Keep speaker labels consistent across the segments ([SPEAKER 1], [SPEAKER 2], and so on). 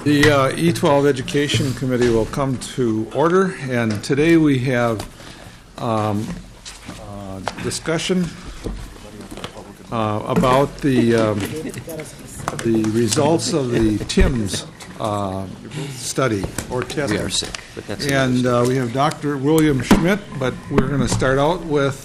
[SPEAKER 1] The E12 Education Committee will come to order, and today we have discussion about the results of the TIMS study or test.
[SPEAKER 2] We are sick, but that's
[SPEAKER 1] and we have Dr. William Schmidt, but we're going to start out with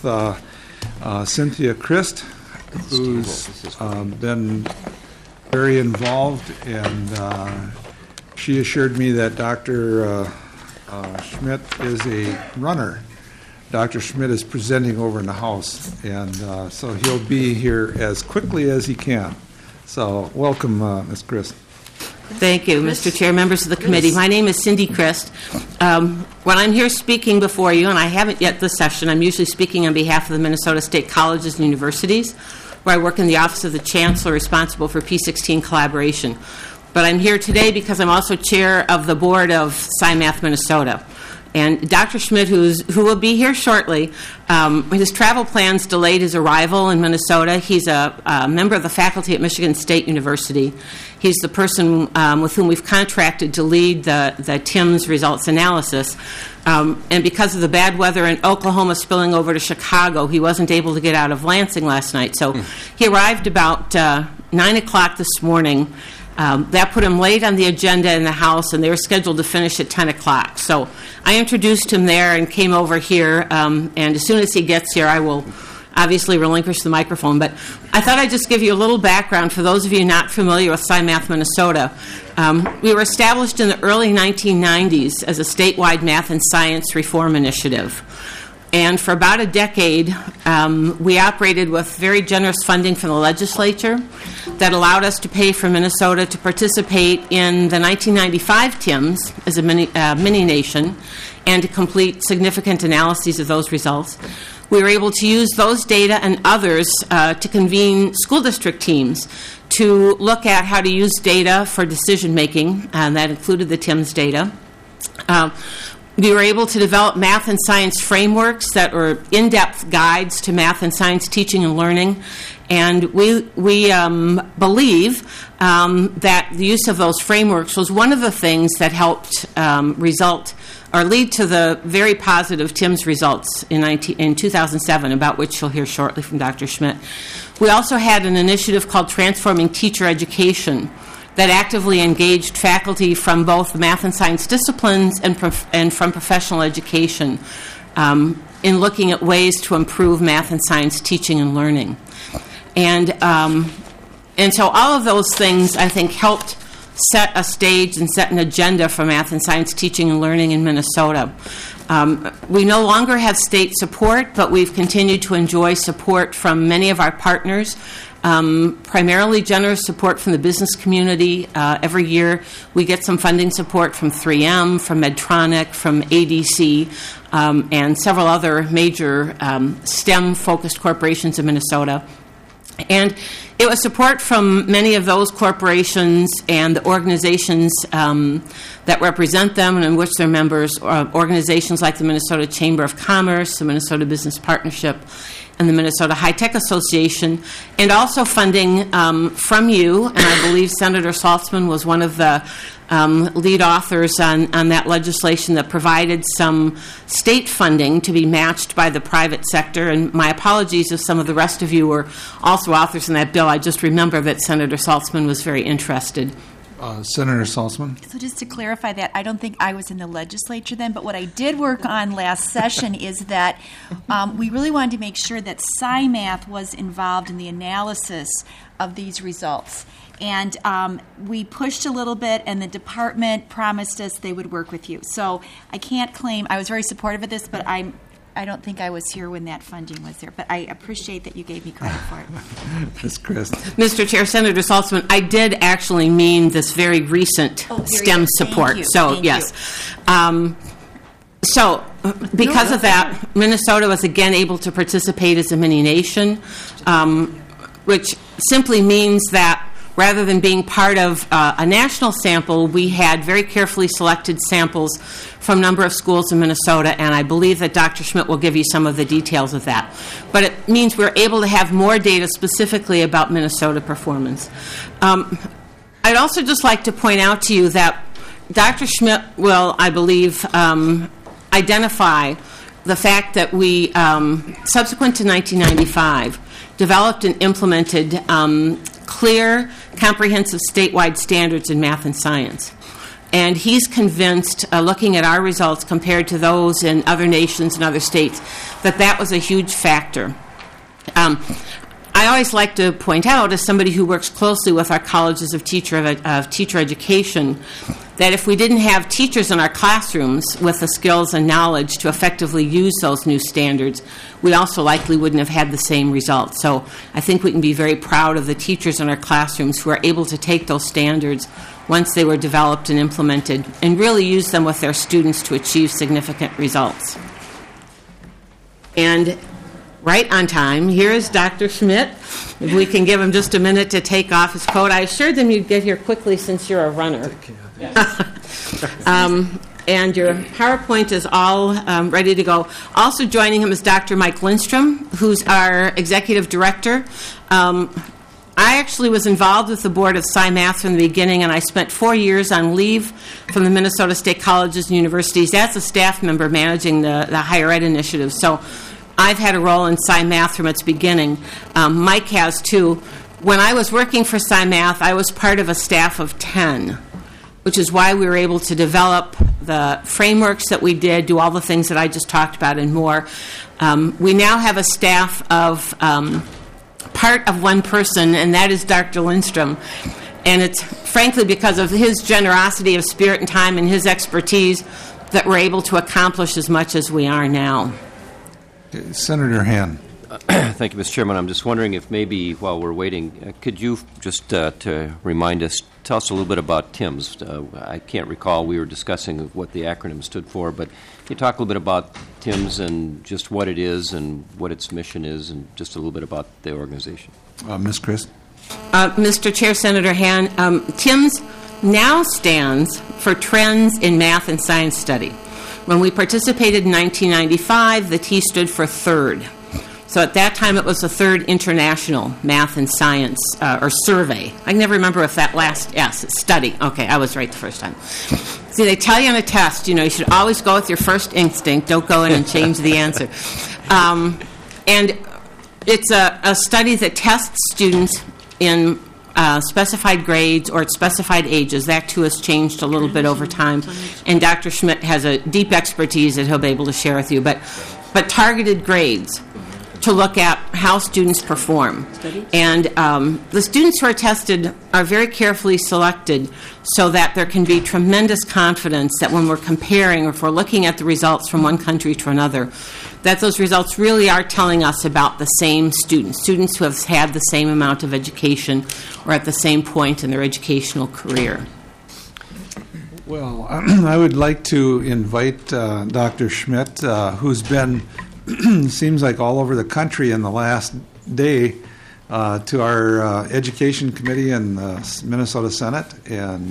[SPEAKER 1] Cynthia Christ, who's been very involved, and she assured me that Dr. Schmidt is a runner. Dr. Schmidt is presenting over in the house, and so he'll be here as quickly as he can. So welcome, Ms. Christ.
[SPEAKER 3] Thank you, Mr. Chair, members of the committee. My name is Cindy Christ. When I'm here speaking before you, and I haven't yet this session, I'm usually speaking on behalf of the Minnesota State Colleges and Universities, where I work in the Office of the Chancellor responsible for P16 collaboration. But I'm here today because I'm also chair of the board of SciMath Minnesota. And Dr. Schmidt, who will be here shortly, his travel plans delayed his arrival in Minnesota. He's a member of the faculty at Michigan State University. He's the person with whom we've contracted to lead the TIMS results analysis. And because of the bad weather in Oklahoma spilling over to Chicago, he wasn't able to get out of Lansing last night. So he arrived about 9 o'clock this morning. That put him late on the agenda in the House, and they were scheduled to finish at 10 o'clock. So I introduced him there and came over here, and as soon as he gets here, I will obviously relinquish the microphone. But I thought I'd just give you a little background for those of you not familiar with SciMath Minnesota. We were established in the early 1990s as a statewide math and science reform initiative. And for about a decade, we operated with very generous funding from the legislature that allowed us to pay for Minnesota to participate in the 1995 TIMS as a mini nation and to complete significant analyses of those results. We were able to use those data and others to convene school district teams to look at how to use data for decision making, and that included the TIMS data. We were able to develop math and science frameworks that were in-depth guides to math and science teaching and learning. And we believe that the use of those frameworks was one of the things that helped lead to the very positive TIMS results in 2007, about which you'll hear shortly from Dr. Schmidt. We also had an initiative called Transforming Teacher Education that actively engaged faculty from both math and science disciplines and from professional education in looking at ways to improve math and science teaching and learning. And so all of those things, I think, helped set a stage and set an agenda for math and science teaching and learning in Minnesota. We no longer have state support, but we've continued to enjoy support from many of our partners. Primarily generous support from the business community. Every year we get some funding support from 3M, from Medtronic, from ADC, and several other major STEM-focused corporations in Minnesota. And it was support from many of those corporations and the organizations that represent them and in which they're members, organizations like the Minnesota Chamber of Commerce, the Minnesota Business Partnership, and the Minnesota High Tech Association, and also funding from you, and I believe Senator Saltzman was one of the lead authors on that legislation that provided some state funding to be matched by the private sector. And my apologies if some of the rest of you were also authors in that bill. I just remember that Senator Saltzman was very interested.
[SPEAKER 1] Senator Saltzman.
[SPEAKER 4] So just to clarify that, I don't think I was in the legislature then, but what I did work on last session is that we really wanted to make sure that SciMath was involved in the analysis of these results. And we pushed a little bit, and the department promised us they would work with you. So I can't claim I was very supportive of this, but I don't think I was here when that funding was there, but I appreciate that you gave me credit for it.
[SPEAKER 1] Ms. Christ.
[SPEAKER 3] Mr. Chair, Senator Saltzman, I did actually mean this very recent STEM support.
[SPEAKER 4] Thank you.
[SPEAKER 3] So,
[SPEAKER 4] Thank
[SPEAKER 3] yes.
[SPEAKER 4] you.
[SPEAKER 3] So, because of that, Minnesota was again able to participate as a mini nation, which simply means that rather than being part of a national sample, we had very carefully selected samples from a number of schools in Minnesota, and I believe that Dr. Schmidt will give you some of the details of that. But it means we're able to have more data specifically about Minnesota performance. I I'd also just like to point out to you that Dr. Schmidt will, I believe, identify the fact that we, subsequent to 1995, developed and implemented clear, comprehensive statewide standards in math and science. And he's convinced, looking at our results compared to those in other nations and other states, that was a huge factor. I always like to point out, as somebody who works closely with our colleges of teacher education, that if we didn't have teachers in our classrooms with the skills and knowledge to effectively use those new standards, we also likely wouldn't have had the same results. So I think we can be very proud of the teachers in our classrooms who are able to take those standards once they were developed and implemented and really use them with their students to achieve significant results. And right on time, here is Dr. Schmidt. If we can give him just a minute to take off his coat. I assured them you'd get here quickly since you're a runner. And your PowerPoint is all ready to go. Also joining him is Dr. Mike Lindstrom, who's our executive director. I actually was involved with the board of SciMath from the beginning, and I spent 4 years on leave from the Minnesota State Colleges and Universities as a staff member managing the higher ed initiative. So I've had a role in SciMath from its beginning. Mike has too. When I was working for SciMath, I was part of a staff of 10, which is why we were able to develop the frameworks that we did, do all the things that I just talked about and more. We now have a staff of part of one person, and that is Dr. Lindstrom. And it's frankly because of his generosity of spirit and time and his expertise that we're able to accomplish as much as we are now.
[SPEAKER 1] Senator Han.
[SPEAKER 2] Thank you, Mr. Chairman. I'm just wondering if maybe while we're waiting, could you just to remind us, tell us a little bit about TIMS. I can't recall. We were discussing what the acronym stood for, but can you talk a little bit about TIMS and just what it is and what its mission is and just a little bit about the organization?
[SPEAKER 1] Ms. Christ.
[SPEAKER 3] Mr. Chair, Senator Han, TIMS now stands for Trends in Math and Science Study. When we participated in 1995, the T stood for third. So at that time, it was the third international math and science, or survey. I can never remember if that last S, study. Okay, I was right the first time. See, they tell you on a test, you should always go with your first instinct. Don't go in and change the answer. And it's a study that tests students in specified grades or at specified ages. That, too, has changed a little bit over time. And Dr. Schmidt has a deep expertise that he'll be able to share with you. But targeted grades to look at how students perform. And the students who are tested are very carefully selected so that there can be tremendous confidence that when we're comparing or if we're looking at the results from one country to another, that those results really are telling us about the same students who have had the same amount of education or at the same point in their educational career.
[SPEAKER 1] Well, I would like to invite Dr. Schmidt, who's been seems like all over the country in the last day, to our Education Committee in the Minnesota Senate. And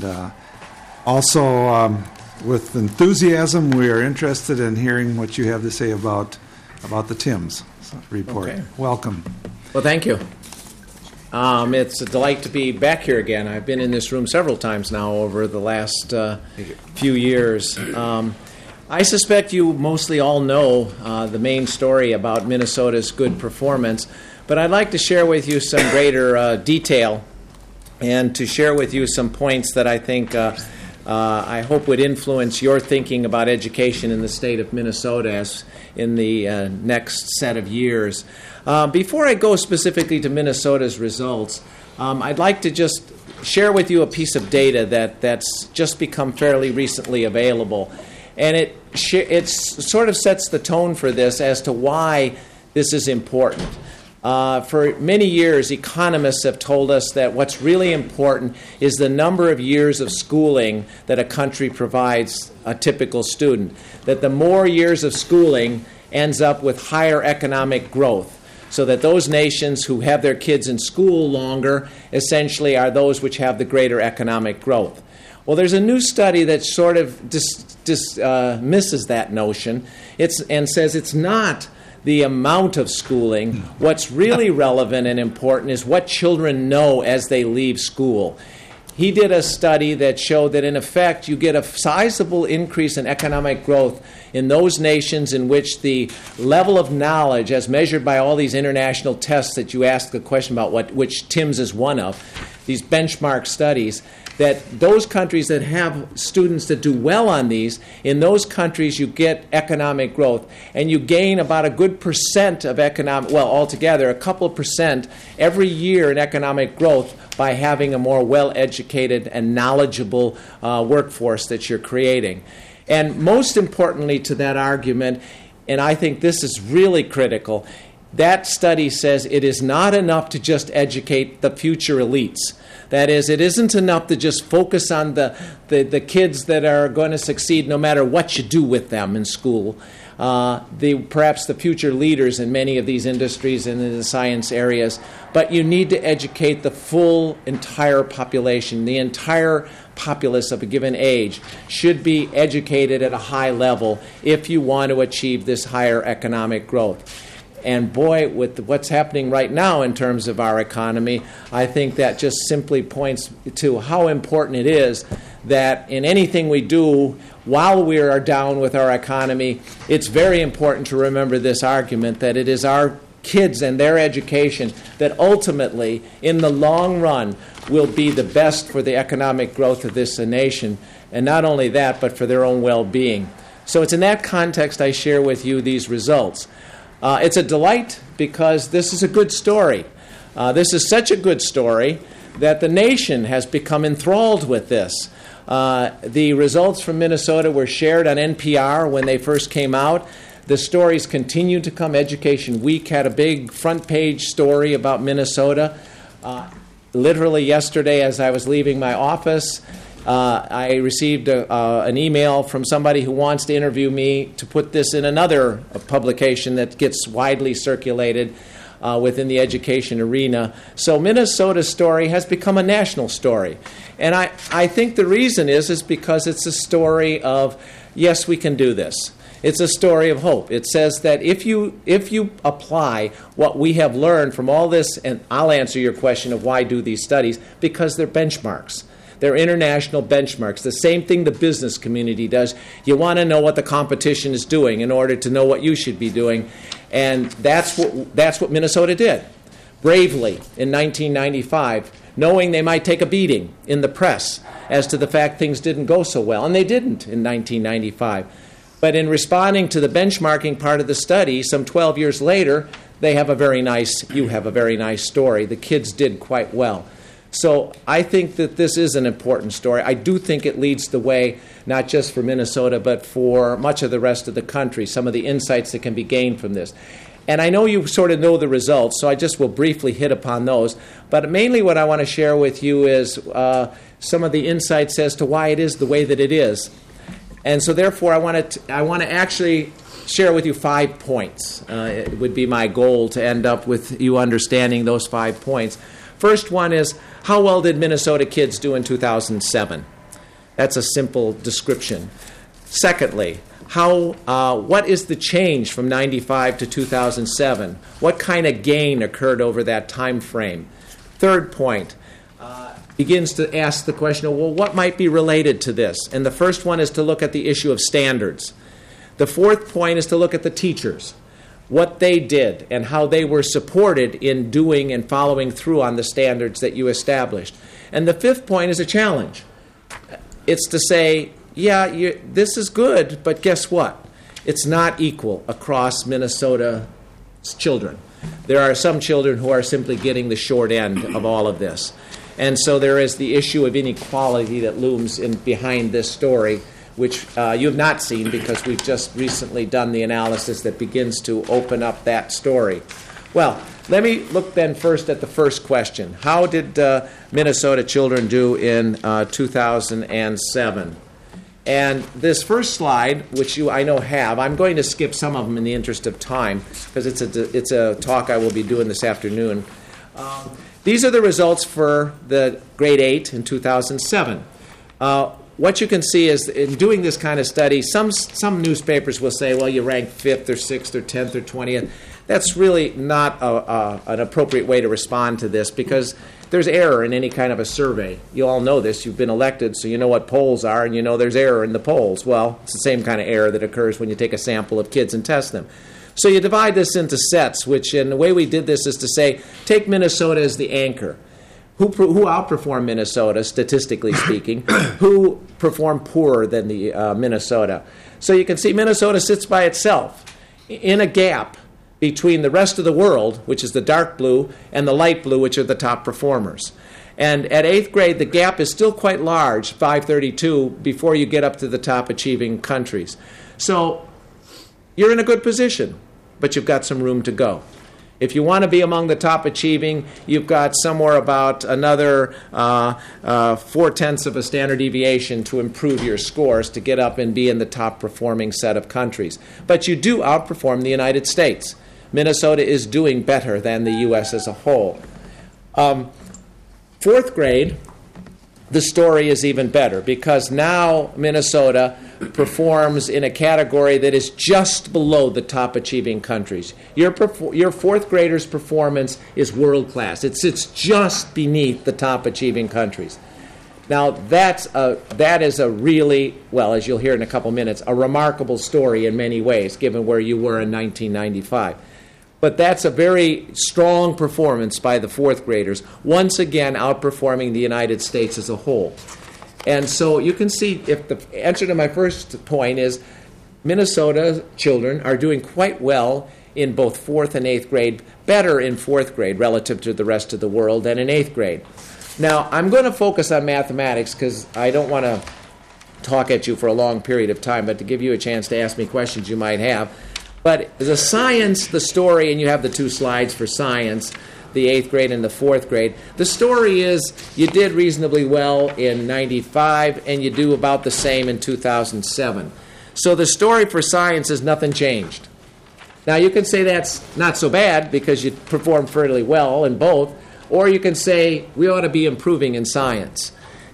[SPEAKER 1] also, with enthusiasm, we are interested in hearing what you have to say about the TIMS report. Okay. Welcome.
[SPEAKER 5] Well, thank you. It's a delight to be back here again. I've been in this room several times now over the last few years. I suspect you mostly all know the main story about Minnesota's good performance, but I'd like to share with you some greater detail and to share with you some points that I think I hope would influence your thinking about education in the state of Minnesota as in the next set of years. Before I go specifically to Minnesota's results, I'd like to just share with you a piece of data that's just become fairly recently available. And it sort of sets the tone for this as to why this is important. For many years, economists have told us that what's really important is the number of years of schooling that a country provides a typical student. That the more years of schooling ends up with higher economic growth. So that those nations who have their kids in school longer essentially are those which have the greater economic growth. Well, there's a new study that sort of misses that notion and says it's not the amount of schooling. What's really relevant and important is what children know as they leave school. he did a study that showed that, in effect, you get a sizable increase in economic growth in those nations in which the level of knowledge, as measured by all these international tests that you asked the question about, which TIMSS is one of, these benchmark studies, that those countries that have students that do well on these, in those countries you get economic growth, and you gain about a good percent of economic, well, altogether, a couple of percent every year in economic growth by having a more well-educated and knowledgeable workforce that you're creating. And most importantly to that argument, and I think this is really critical, that study says it is not enough to just educate the future elites. That is, it isn't enough to just focus on the kids that are going to succeed no matter what you do with them in school. Perhaps the future leaders in many of these industries and in the science areas. But you need to educate the full entire population. The entire populace of a given age should be educated at a high level if you want to achieve this higher economic growth. And boy, with what's happening right now in terms of our economy, I think that just simply points to how important it is that in anything we do while we are down with our economy, it's very important to remember this argument that it is our kids and their education that ultimately, in the long run, will be the best for the economic growth of this nation. And not only that, but for their own well-being. So it's in that context I share with you these results. It's a delight because this is a good story. This is such a good story that the nation has become enthralled with this. The results from Minnesota were shared on NPR when they first came out. The stories continue to come. Education Week had a big front page story about Minnesota. Literally yesterday, as I was leaving my office, I received an email from somebody who wants to interview me to put this in another publication that gets widely circulated within the education arena. So Minnesota's story has become a national story. And I think the reason is because it's a story of, yes, we can do this. It's a story of hope. It says that if you apply what we have learned from all this, and I'll answer your question of why do these studies, because they're benchmarks. They're international benchmarks, the same thing the business community does. You want to know what the competition is doing in order to know what you should be doing. And that's what Minnesota did, bravely in 1995, knowing they might take a beating in the press as to the fact things didn't go so well. And they didn't in 1995. But in responding to the benchmarking part of the study, some 12 years later, you have a very nice story. The kids did quite well. So I think that this is an important story. I do think it leads the way, not just for Minnesota, but for much of the rest of the country, some of the insights that can be gained from this. And I know you sort of know the results, so I just will briefly hit upon those. But mainly what I want to share with you is some of the insights as to why it is the way that it is. And so therefore I want to actually share with you 5 points. It would be my goal to end up with you understanding those 5 points. First one is, how well did Minnesota kids do in 2007? That's a simple description. Secondly, what is the change from 95 to 2007? What kind of gain occurred over that time frame? Third point begins to ask the question, well, what might be related to this? And the first one is to look at the issue of standards. The fourth point is to look at the teachers, what they did and how they were supported in doing and following through on the standards that you established. And the fifth point is a challenge. It's to say, this is good, but guess what? It's not equal across Minnesota's children. There are some children who are simply getting the short end of all of this. And so there is the issue of inequality that looms behind this story, which you have not seen because we've just recently done the analysis that begins to open up that story. Well, let me look then first at the first question. How did Minnesota children do in 2007? And this first slide, which you I know have, I'm going to skip some of them in the interest of time because it's a talk I will be doing this afternoon. These are the results for the grade 8 in 2007. What you can see is in doing this kind of study, some newspapers will say, well, you rank 5th or 6th or 10th or 20th. That's really not an appropriate way to respond to this because there's error in any kind of a survey. You all know this. You've been elected, so you know what polls are, and you know there's error in the polls. Well, it's the same kind of error that occurs when you take a sample of kids and test them. So you divide this into sets, and the way we did this is to say, take Minnesota as the anchor. Who outperformed Minnesota, statistically speaking? Who performed poorer than the Minnesota? So you can see Minnesota sits by itself in a gap between the rest of the world, which is the dark blue, and the light blue, which are the top performers. And at 8th grade, the gap is still quite large, 532, before you get up to the top achieving countries. So you're in a good position, but you've got some room to go. If you want to be among the top achieving, you've got somewhere about another 0.4 of a standard deviation to improve your scores to get up and be in the top performing set of countries. But you do outperform the United States. Minnesota is doing better than the U.S. as a whole. 4th grade, the story is even better because now Minnesota performs in a category that is just below the top achieving countries. Your 4th graders' performance is world class. It sits just beneath the top achieving countries. Now that is a really, well, as you'll hear in a couple minutes, a remarkable story in many ways, given where you were in 1995. But that's a very strong performance by the 4th graders, once again outperforming the United States as a whole. And so you can see, if the answer to my first point is Minnesota children are doing quite well in both 4th and 8th grade, better in 4th grade relative to the rest of the world than in 8th grade. Now, I'm going to focus on mathematics because I don't want to talk at you for a long period of time, but to give you a chance to ask me questions you might have. But the science, the story, and you have the 2 slides for science, the 8th grade and the 4th grade. The story is you did reasonably well in 95 and you do about the same in 2007. So the story for science is nothing changed. Now you can say that's not so bad because you performed fairly well in both, or you can say we ought to be improving in science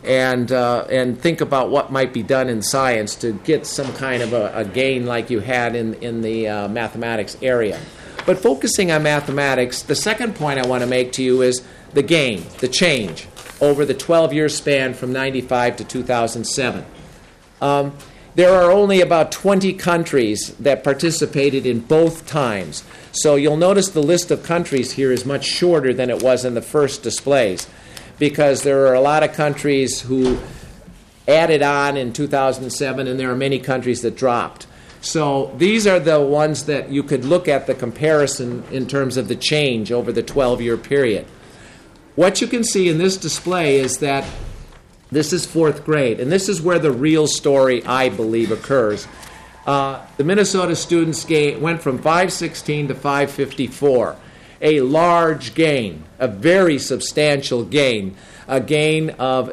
[SPEAKER 5] and think about what might be done in science to get some kind of a gain like you had in the mathematics area. But focusing on mathematics, the second point I want to make to you is the gain, the change, over the 12-year span from 95 to 2007. There are only about 20 countries that participated in both times. So you'll notice the list of countries here is much shorter than it was in the first displays, because there are a lot of countries who added on in 2007, and there are many countries that dropped. So these are the ones that you could look at the comparison in terms of the change over the 12-year period. What you can see in this display is that this is 4th grade, and this is where the real story, I believe, occurs. The Minnesota students went from 516 to 554, a large gain, a very substantial gain, a gain of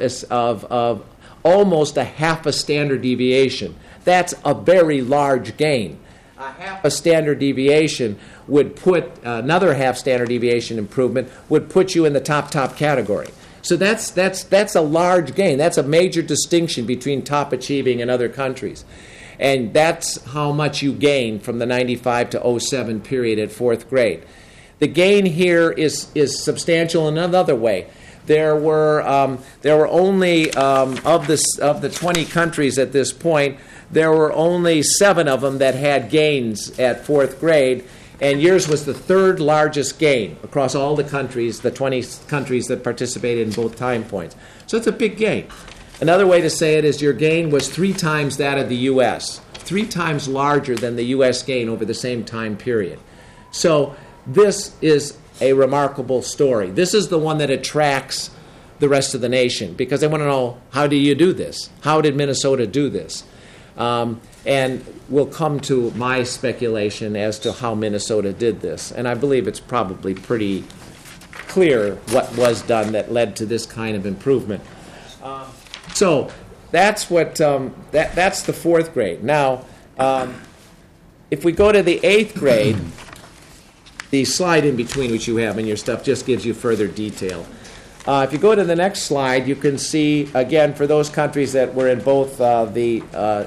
[SPEAKER 5] almost a half a standard deviation. That's a very large gain. A half a standard deviation would put another half standard deviation improvement would put you in the top category. So that's a large gain. That's a major distinction between top achieving and other countries. And that's how much you gain from the 95 to 07 period at 4th grade. The gain here is substantial in another way. There were only of the 20 countries at this point, there were only 7 of them that had gains at 4th grade, and yours was the 3rd largest gain across all the countries, the 20 countries that participated in both time points. So it's a big gain. Another way to say it is your gain was 3 times that of the U.S., 3 times larger than the U.S. gain over the same time period. So this is a remarkable story. This is the one that attracts the rest of the nation because they want to know, how do you do this? How did Minnesota do this? And we'll come to my speculation as to how Minnesota did this. And I believe it's probably pretty clear what was done that led to this kind of improvement. So that's what that's the 4th grade. Now, if we go to the 8th grade, the slide in between, which you have in your stuff, just gives you further detail. If you go to the next slide, you can see, again, for those countries that were in both the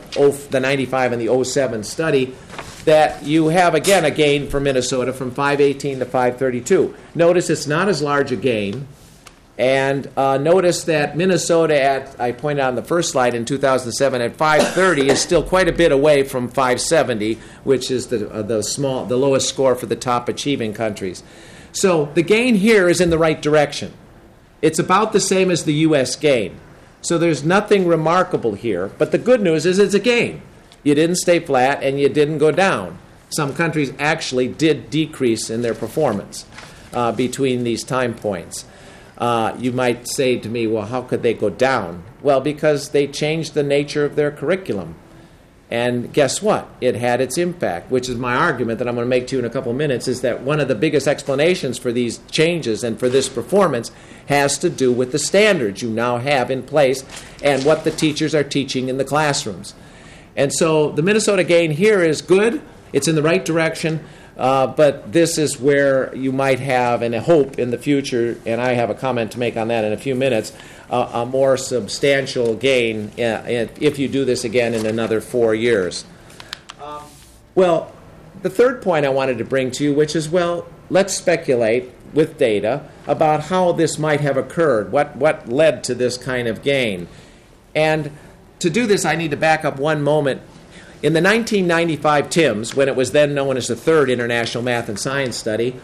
[SPEAKER 5] 95 and the 07 study, that you have, again, a gain for Minnesota from 518 to 532. Notice it's not as large a gain And notice that Minnesota, I pointed out on the first slide in 2007, at 530 is still quite a bit away from 570, which is the lowest score for the top achieving countries. So the gain here is in the right direction. It's about the same as the U.S. gain. So there's nothing remarkable here. But the good news is it's a gain. You didn't stay flat and you didn't go down. Some countries actually did decrease in their performance between these time points. You might say to me, well, how could they go down? Well, because they changed the nature of their curriculum. And guess what? It had its impact, which is my argument that I'm going to make to you in a couple of minutes, is that one of the biggest explanations for these changes and for this performance has to do with the standards you now have in place and what the teachers are teaching in the classrooms. And so the Minnesota gain here is good. It's in the right direction. But this is where you might have, and I hope in the future, and I have a comment to make on that in a few minutes, a more substantial gain if you do this again in another 4 years. Well, the third point I wanted to bring to you, which is, well, let's speculate with data about how this might have occurred, what led to this kind of gain. And to do this, I need to back up one moment. In the 1995 TIMSS, when it was then known as the Third International Math and Science Study,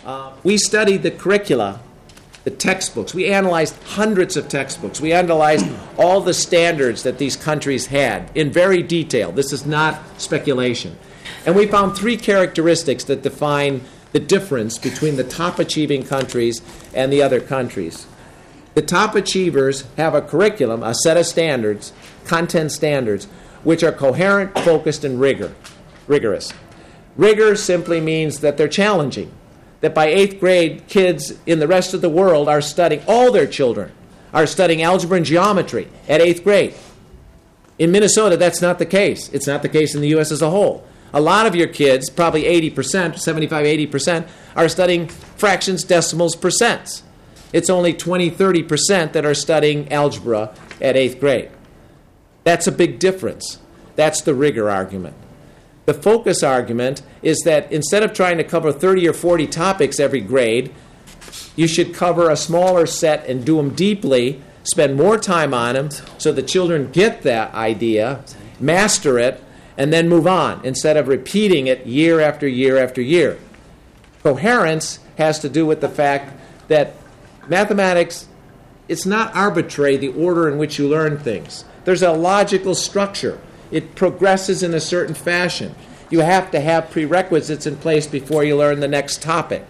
[SPEAKER 5] we studied the curricula, the textbooks. We analyzed hundreds of textbooks. We analyzed all the standards that these countries had in very detail. This is not speculation. And we found three characteristics that define the difference between the top achieving countries and the other countries. The top achievers have a curriculum, a set of standards, content standards, which are coherent, focused, and rigorous. Rigor simply means that they're challenging, that by 8th grade, kids in the rest of the world are studying, all their children are studying algebra and geometry at 8th grade. In Minnesota, that's not the case. It's not the case in the U.S. as a whole. A lot of your kids, probably 80%, 75, 80%, are studying fractions, decimals, percents. It's only 20, 30% that are studying algebra at 8th grade. That's a big difference. That's the rigor argument. The focus argument is that instead of trying to cover 30 or 40 topics every grade, you should cover a smaller set and do them deeply, spend more time on them so the children get that idea, master it, and then move on instead of repeating it year after year after year. Coherence has to do with the fact that mathematics, it's not arbitrary, the order in which you learn things. There's a logical structure. It progresses in a certain fashion. You have to have prerequisites in place before you learn the next topic.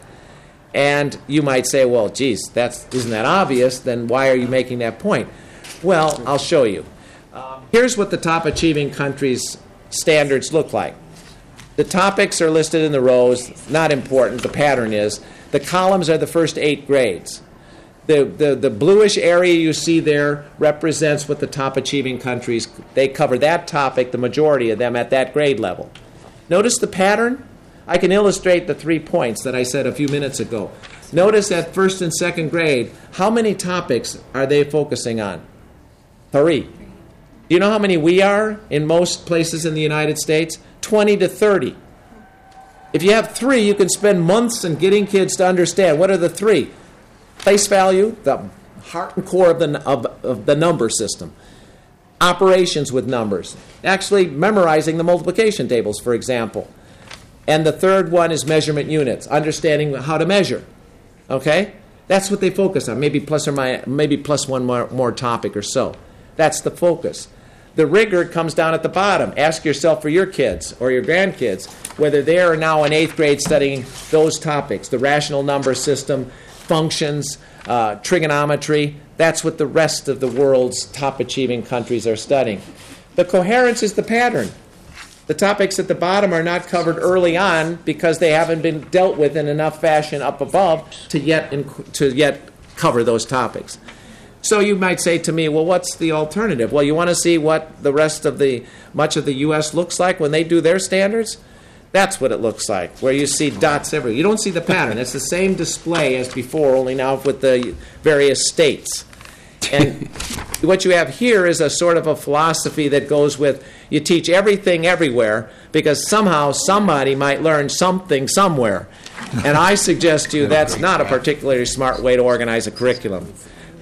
[SPEAKER 5] And you might say, well, geez, isn't that obvious? Then why are you making that point? Well, I'll show you. Here's what the top achieving countries' standards look like. The topics are listed in the rows. Not important. The pattern is. The columns are the first 8 grades. The bluish area you see there represents what the top achieving countries, they cover that topic, the majority of them, at that grade level. Notice the pattern? I can illustrate the 3 points that I said a few minutes ago. Notice at first and second grade, how many topics are they focusing on? 3. Do you know how many we are in most places in the United States? 20 to 30. If you have 3, you can spend months in getting kids to understand what are the 3. Place value, the heart and core of the number system. Operations with numbers. Actually memorizing the multiplication tables, for example. And the third one is measurement units, understanding how to measure. Okay? That's what they focus on, maybe plus one more topic or so. That's the focus. The rigor comes down at the bottom. Ask yourself for your kids or your grandkids whether they are now in 8th grade studying those topics, the rational number system, functions, trigonometry. That's what the rest of the world's top achieving countries are studying. The coherence is the pattern. The topics at the bottom are not covered early on because they haven't been dealt with in enough fashion up above to yet cover those topics. So you might say to me, well, what's the alternative? Well, you want to see what the rest of much of the U.S. looks like when they do their standards? That's what it looks like, where you see dots everywhere. You don't see the pattern. It's the same display as before, only now with the various states. And what you have here is a sort of a philosophy that goes with you teach everything everywhere because somehow somebody might learn something somewhere. And I suggest to you that's not a particularly smart way to organize a curriculum.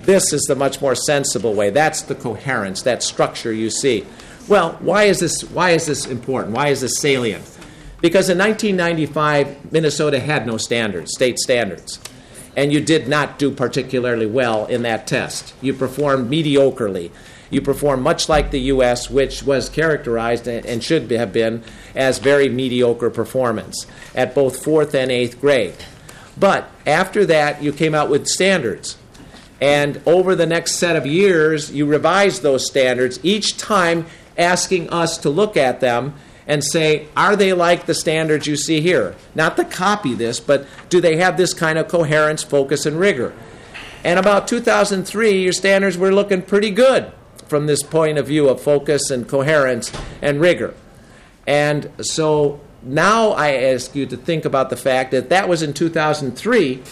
[SPEAKER 5] This is the much more sensible way. That's the coherence, that structure you see. Well, why is this important? Why is this salient? Because in 1995, Minnesota had no standards, state standards. And you did not do particularly well in that test. You performed mediocrely. You performed much like the U.S., which was characterized and should have been as very mediocre performance at both 4th and 8th grade. But after that, you came out with standards. And over the next set of years, you revised those standards, each time asking us to look at them and say, are they like the standards you see here? Not to copy this, but do they have this kind of coherence, focus, and rigor? And about 2003, your standards were looking pretty good from this point of view of focus and coherence and rigor. And so now I ask you to think about the fact that that was in 2003.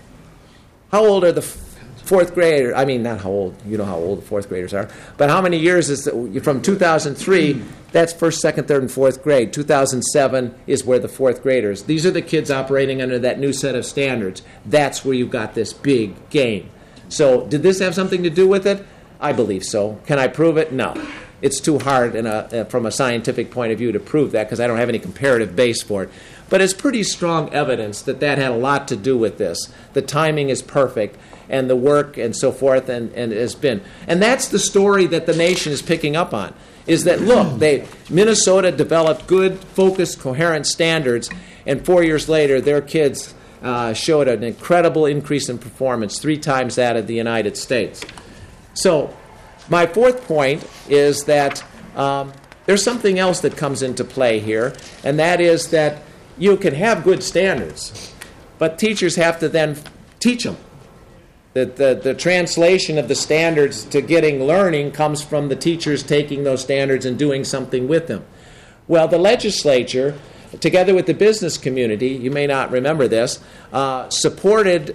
[SPEAKER 5] How old are the fourth grader? I mean, not how old, you know how old the fourth graders are, but how many years is from 2003? That's first, second, third, and fourth grade. 2007 is where the fourth graders. These are the kids operating under that new set of standards. That's where you got this big gain. So did this have something to do with it? I believe so. Can I prove it? No. It's too hard from a scientific point of view to prove that because I don't have any comparative base for it. But it's pretty strong evidence that that had a lot to do with this. The timing is perfect, and the work and so forth, and has been. And that's the story that the nation is picking up on, is that, look, Minnesota developed good, focused, coherent standards, and 4 years later, their kids showed an incredible increase in performance, 3 times that of the United States. So my fourth point is that there's something else that comes into play here, and that is that you can have good standards, but teachers have to then teach them. The translation of the standards to getting learning comes from the teachers taking those standards and doing something with them. Well, the legislature, together with the business community, you may not remember this, supported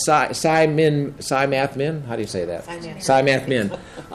[SPEAKER 5] SciMath-Min, how do you say that? SciMath-Min.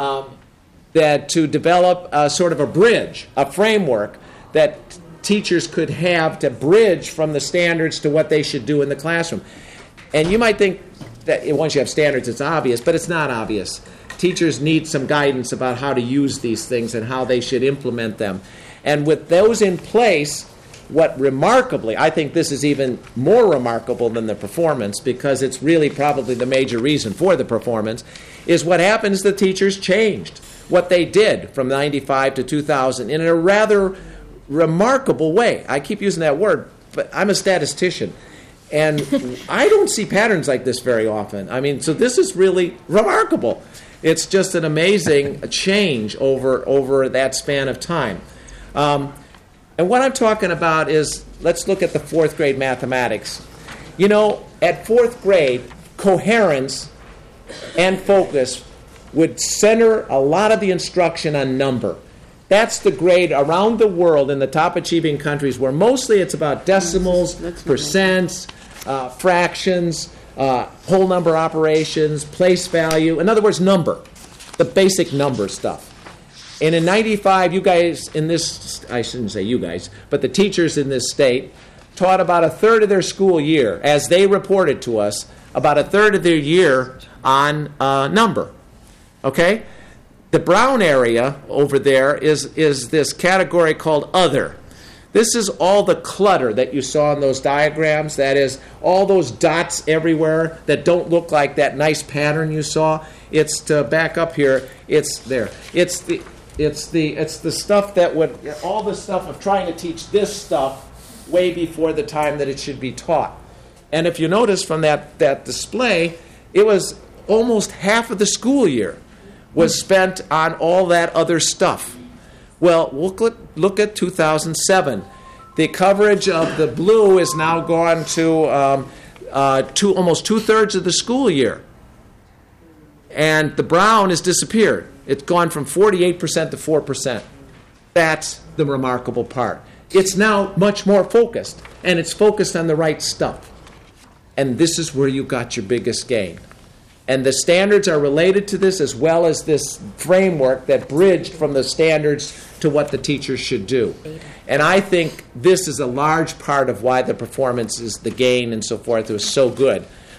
[SPEAKER 5] That to develop sort of a bridge, a framework that teachers could have to bridge from the standards to what they should do in the classroom. And you might think that once you have standards, it's obvious, but it's not obvious. Teachers need some guidance about how to use these things and how they should implement them. And with those in place, what remarkably, I think this is even more remarkable than the performance, because it's really probably the major reason for the performance, is what happens, the teachers changed what they did from 95 to 2000 in a rather remarkable way. I keep using that word, but I'm a statistician. And I don't see patterns like this very often. I mean, so this is really remarkable. It's just an amazing change over that span of time. And what I'm talking about is, let's look at the fourth grade mathematics. You know, at fourth grade, coherence and focus would center a lot of the instruction on number. That's the grade around the world in the top achieving countries where mostly it's about decimals, percents, fractions, whole number operations, place value. In other words, number, the basic number stuff. And in 95, you guys in this, I shouldn't say you guys, but the teachers in this state taught about a third of their school year, as they reported to us, about a third of their year on number. Okay? The brown area over there is this category called other. This is all the clutter that you saw in those diagrams. That is, all those dots everywhere that don't look like that nice pattern you saw. It's to back up here. It's there. It's the stuff that would, all the stuff of trying to teach this stuff way before the time that it should be taught. And if you notice from that display, it was almost half of the school year was spent on all that other stuff. Well, look at 2007. The coverage of the blue is now gone to almost 2/3 of the school year. And the brown has disappeared. It's gone from 48% to 4%. That's the remarkable part. It's now much more focused, and it's focused on the right stuff. And this is where you got your biggest gain. And the standards are related to this, as well as this framework that bridged from the standards to what the teachers should do. And I think this is a large part of why the performance is the gain and so forth was so good.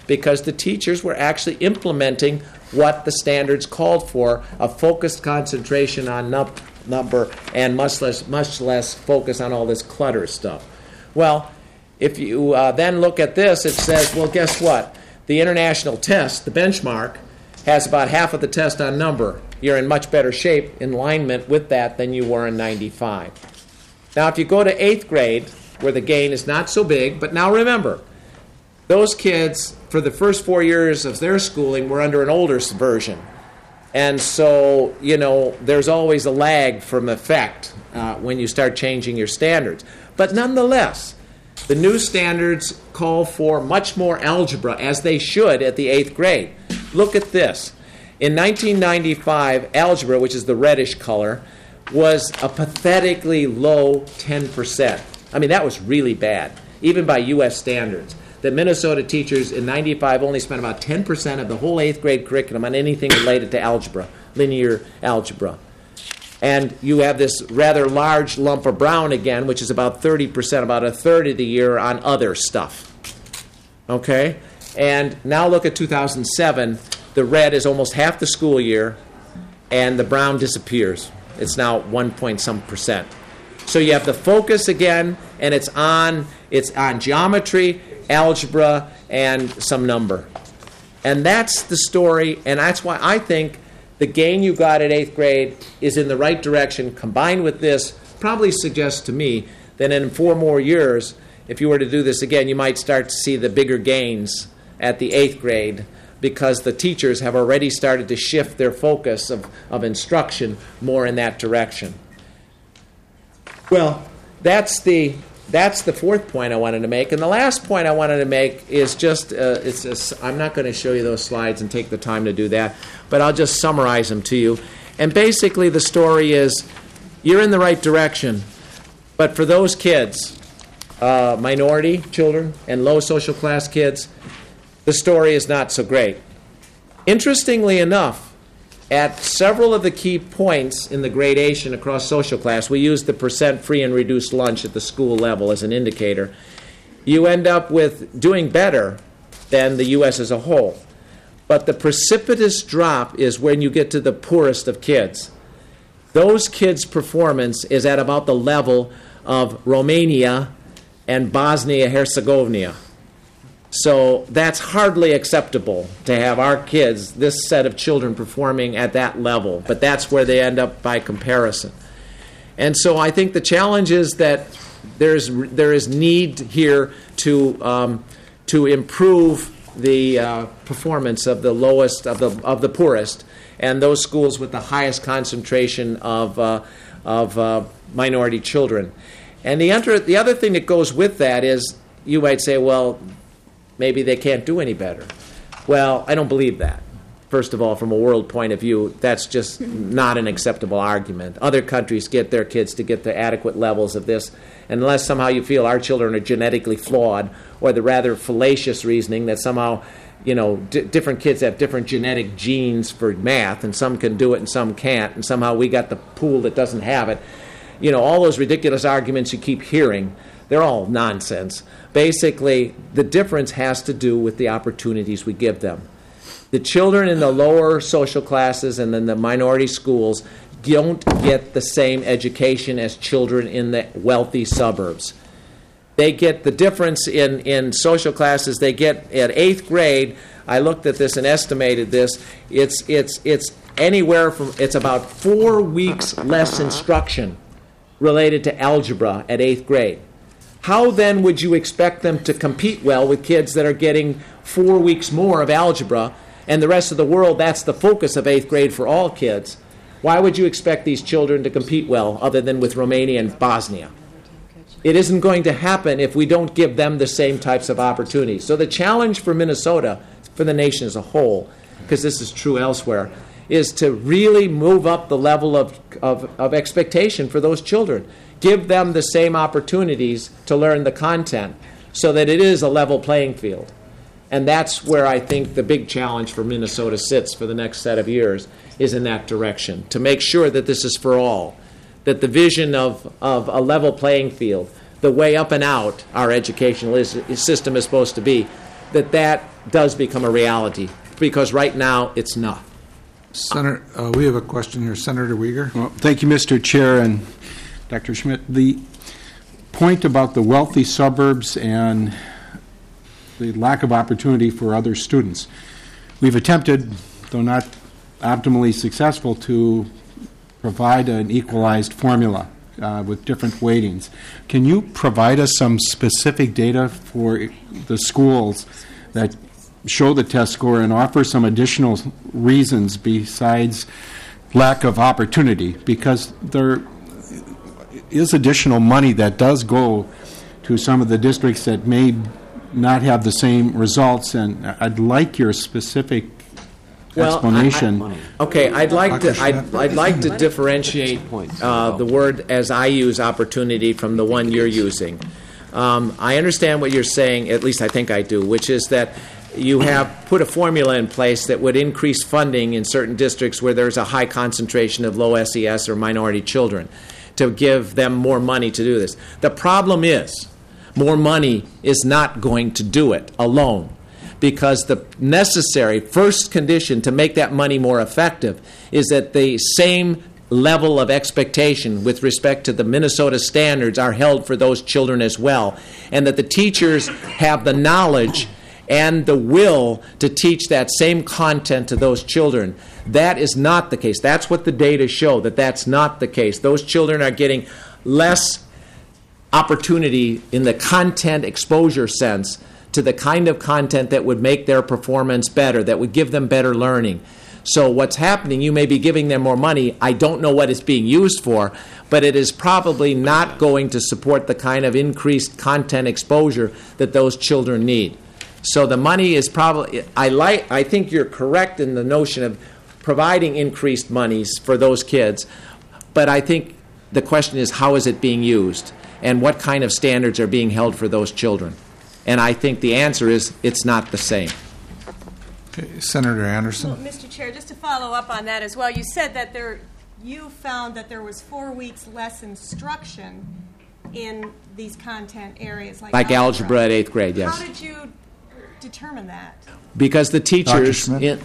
[SPEAKER 5] because the teachers were actually implementing what the standards called for, a focused concentration on number and much less focus on all this clutter stuff. Well, if you then look at this, it says, well, guess what? The international test, the benchmark, has about half of the test on number. You're in much better shape in alignment with that than you were in 95. Now, if you go to 8th grade, where the gain is not so big, but now remember, those kids, for the first 4 years of their schooling, were under an older version. And so, there's always a lag from effect when you start changing your standards. But nonetheless, the new standards call for much more algebra, as they should at the 8th grade. Look at this. In 1995, algebra, which is the reddish color, was a pathetically low 10%. I mean, that was really bad, even by U.S. standards. The Minnesota teachers in 95 only spent about 10% of the whole 8th grade curriculum on anything related to algebra, linear algebra. And you have this rather large lump of brown again, which is about 30%, about a third of the year on other stuff. Okay? And now look at 2007. The red is almost half the school year, and the brown disappears. It's now 1-point-some%. So you have the focus again, and it's on geometry, algebra, and some number. And that's the story, and that's why I think the gain you got at 8th grade is in the right direction. Combined with this, probably suggests to me that in 4 more years, if you were to do this again, you might start to see the bigger gains at the 8th grade, because the teachers have already started to shift their focus of instruction more in that direction. Well, that's the fourth point I wanted to make. And the last point I wanted to make is I'm not going to show you those slides and take the time to do that, but I'll just summarize them to you. And basically the story is, you're in the right direction, but for those kids, minority children and low social class kids, the story is not so great. Interestingly enough, at several of the key points in the gradation across social class, we use the percent free and reduced lunch at the school level as an indicator. You end up with doing better than the U.S. as a whole. But the precipitous drop is when you get to the poorest of kids. Those kids' performance is at about the level of Romania and Bosnia-Herzegovina. So that's hardly acceptable to have our kids, this set of children, performing at that level. But that's where they end up by comparison. And so I think the challenge is that there is need here to improve the performance of the lowest of the poorest, and those schools with the highest concentration of minority children. And the other thing that goes with that is, you might say, well, maybe they can't do any better. Well, I don't believe that. First of all, from a world point of view, that's just not an acceptable argument. Other countries get their kids to get the adequate levels of this, unless somehow you feel our children are genetically flawed, or the rather fallacious reasoning that somehow, different kids have different genetic genes for math, and some can do it and some can't, and somehow we got the pool that doesn't have it. All those ridiculous arguments you keep hearing, they're all nonsense. Basically, the difference has to do with the opportunities we give them. The children in the lower social classes and in the minority schools don't get the same education as children in the wealthy suburbs. They get the difference in social classes. They get at 8th grade, I looked at this and estimated this, it's anywhere from, it's about 4 weeks less instruction related to algebra at 8th grade. How then would you expect them to compete well with kids that are getting 4 weeks more of algebra, and the rest of the world, that's the focus of 8th grade for all kids? Why would you expect these children to compete well other than with Romania and Bosnia? It isn't going to happen if we don't give them the same types of opportunities. So the challenge for Minnesota, for the nation as a whole, because this is true elsewhere, is to really move up the level of expectation for those children. Give them the same opportunities to learn the content so that it is a level playing field. And that's where I think the big challenge for Minnesota sits for the next set of years, is in that direction, to make sure that this is for all, that the vision of a level playing field, the way up and out our educational system is supposed to be, that does become a reality, because right now it's not.
[SPEAKER 1] Senator, we have a question here. Senator Uyghur?
[SPEAKER 6] Well, thank you, Mr. Chair and Dr. Schmidt. The point about the wealthy suburbs and the lack of opportunity for other students. We've attempted, though not optimally successful, to provide an equalized formula with different weightings. Can you provide us some specific data for the schools that show the test score and offer some additional reasons besides lack of opportunity? Because there is additional money that does go to some of the districts that may not have the same results, and I'd like your specific explanation.
[SPEAKER 5] I'd like to differentiate the word as I use opportunity from the one you're using. I understand what you're saying, at least I think I do, which is that you have put a formula in place that would increase funding in certain districts where there's a high concentration of low SES or minority children, to give them more money to do this. The problem is, more money is not going to do it alone, because the necessary first condition to make that money more effective is that the same level of expectation with respect to the Minnesota standards are held for those children as well, and that the teachers have the knowledge and the will to teach that same content to those children. That is not the case. That's what the data show, that that's not the case. Those children are getting less opportunity in the content exposure sense to the kind of content that would make their performance better, that would give them better learning. So what's happening, you may be giving them more money. I don't know what it's being used for, but it is probably not going to support the kind of increased content exposure that those children need. So the money is probably, I think you're correct in the notion of providing increased monies for those kids, but I think the question is, how is it being used, and what kind of standards are being held for those children? And I think the answer is, it's not the same.
[SPEAKER 1] Okay, Senator Anderson.
[SPEAKER 7] Well, Mr. Chair, just to follow up on that as well, you said that you found that there was 4 weeks less instruction in these content areas, like
[SPEAKER 5] algebra at 8th grade, yes.
[SPEAKER 7] How did you determine that?
[SPEAKER 5] Because the teachers, in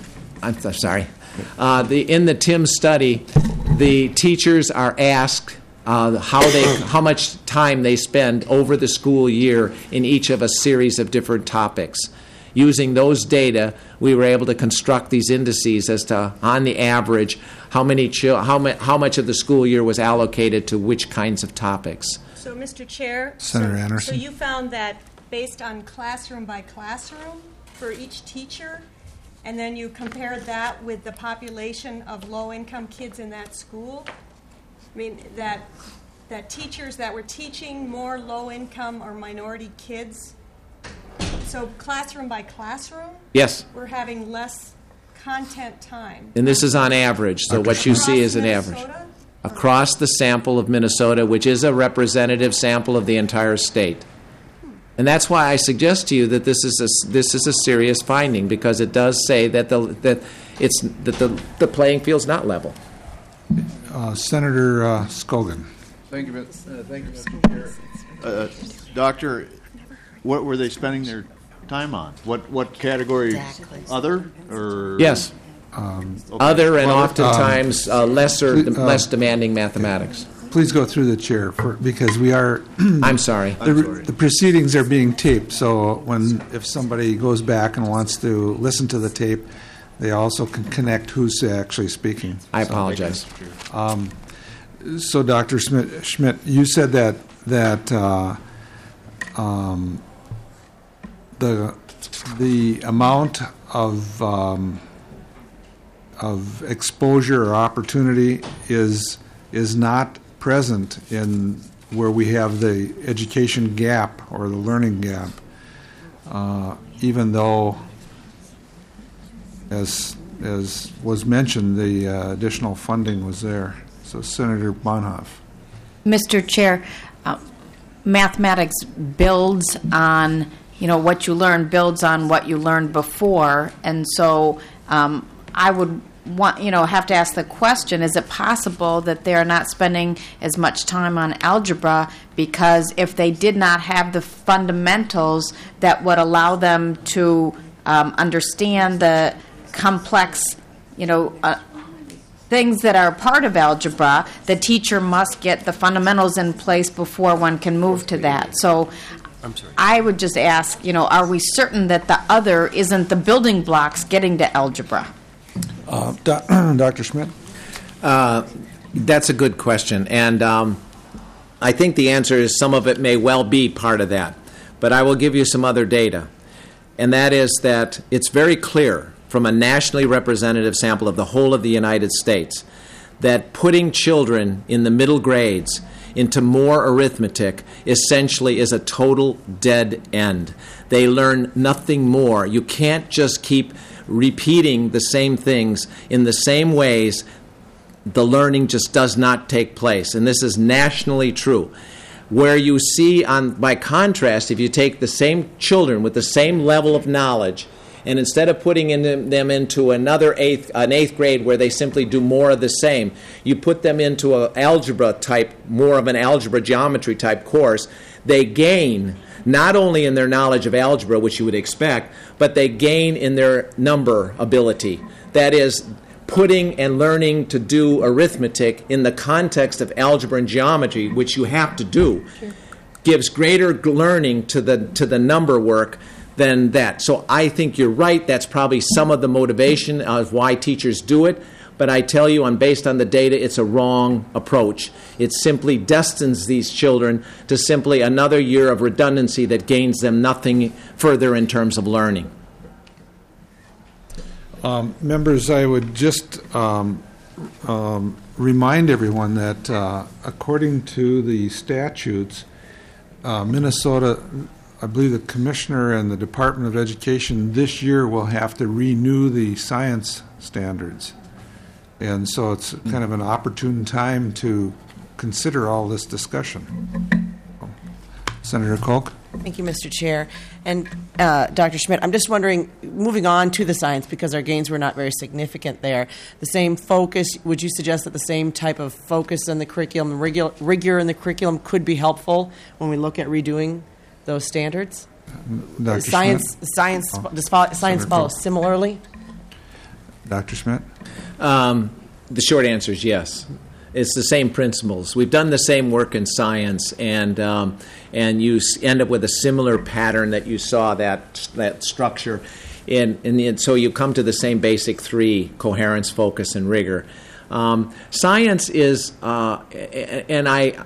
[SPEAKER 5] the TIM study, the teachers are asked how much time they spend over the school year in each of a series of different topics. Using those data, we were able to construct these indices as to, on the average, how much of the school year was allocated to which kinds of topics.
[SPEAKER 7] So, Mr. Chair,
[SPEAKER 1] Senator Anderson.
[SPEAKER 7] So you found that based on classroom by classroom for each teacher, and then you compared that with the population of low-income kids in that school? I mean, that teachers that were teaching more low-income or minority kids, so classroom by classroom?
[SPEAKER 5] Yes.
[SPEAKER 7] We're having less content time.
[SPEAKER 5] And this is on average, so what you see is an average. Across the sample of Minnesota, which is a representative sample of the entire state. And that's why I suggest to you that this is a serious finding, because it does say that the playing field's not level.
[SPEAKER 1] Senator Scogan.
[SPEAKER 8] Thank you, Mr. Chair. Doctor, what were they spending their time on? What category? Exactly. Other or
[SPEAKER 5] yes,
[SPEAKER 8] okay.
[SPEAKER 5] Other and oftentimes less demanding mathematics.
[SPEAKER 1] Please go through the chair because we are.
[SPEAKER 5] I'm sorry.
[SPEAKER 1] The proceedings are being taped, so if somebody goes back and wants to listen to the tape, they also can connect who's actually speaking.
[SPEAKER 5] I apologize.
[SPEAKER 1] So, Dr. Schmidt, you said that the amount of exposure or opportunity is not present in where we have the education gap or the learning gap, even though, as was mentioned, the additional funding was there. So, Senator Bonhoeff.
[SPEAKER 9] Mr. Chair, mathematics builds on, what you learn builds on what you learned before, and so I would have to ask the question, is it possible that they're not spending as much time on algebra because if they did not have the fundamentals that would allow them to understand the complex, things that are part of algebra, the teacher must get the fundamentals in place before one can move to that. So I would just ask, are we certain that the other isn't the building blocks getting to algebra?
[SPEAKER 1] Dr. Schmidt?
[SPEAKER 5] That's a good question, and I think the answer is some of it may well be part of that. But I will give you some other data, and that is that it's very clear from a nationally representative sample of the whole of the United States that putting children in the middle grades into more arithmetic essentially is a total dead end. They learn nothing more. You can't just keep repeating the same things in the same ways. The learning just does not take place, and this is nationally true. Where you see, by contrast, if you take the same children with the same level of knowledge, and instead of putting them into an eighth grade where they simply do more of the same, you put them into more of an algebra geometry type course, they gain not only in their knowledge of algebra, which you would expect, but they gain in their number ability. That is, putting and learning to do arithmetic in the context of algebra and geometry, which you have to do, gives greater learning to the number work than that. So I think you're right. That's probably some of the motivation of why teachers do it. But I tell you, based on the data, it's a wrong approach. It simply destines these children to simply another year of redundancy that gains them nothing further in terms of learning.
[SPEAKER 1] Members, I would just remind everyone that according to the statutes, Minnesota, I believe the Commissioner and the Department of Education this year will have to renew the science standards. And so it's kind of an opportune time to consider all this discussion. Senator Koch?
[SPEAKER 10] Thank you, Mr. Chair. And Dr. Schmidt, I'm just wondering, moving on to the science, because our gains were not very significant there, the same focus, would you suggest that the same type of focus in the curriculum, rigor in the curriculum could be helpful when we look at redoing those standards?
[SPEAKER 1] Dr.
[SPEAKER 10] Science follow similarly?
[SPEAKER 1] Dr. Schmidt?
[SPEAKER 5] The short answer is yes. It's the same principles. We've done the same work in science, and you end up with a similar pattern that you saw, that structure. And so you come to the same basic three: coherence, focus, and rigor. Science is, and